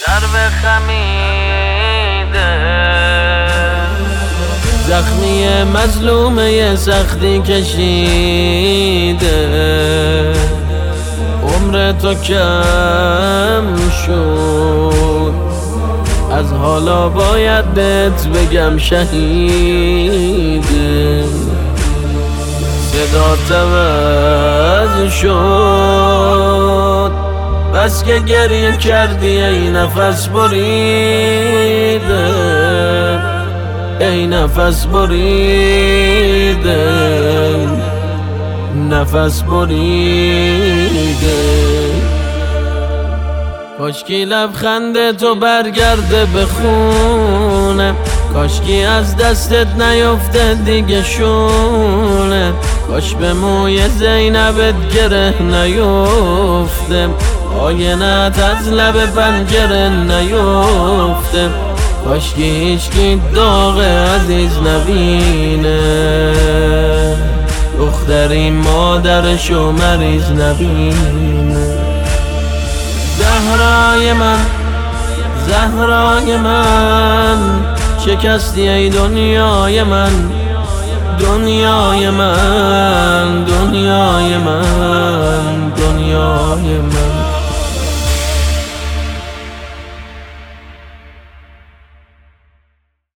درب خمیده زخمی مظلومه سختی کشیده عمر تو کم شد از حالا باید بهت بگم شهیده صدا عوض شد بس که گریه کردی ای نفس بریده ای نفس بریده نفس بریده کاشکی لبخند تو برگرده به خونه کاشکی از دستت نیفته دیگه شونه کاش به موی زینبت گره نیفته آینت از لب پنجره نیفته کاشکی هیچکی داغ عزیز نبینه دختری مادرشو مریض نبینه زهرای من زهرای من شکستی ای دنیای من دنیای من دنیای من دنیای من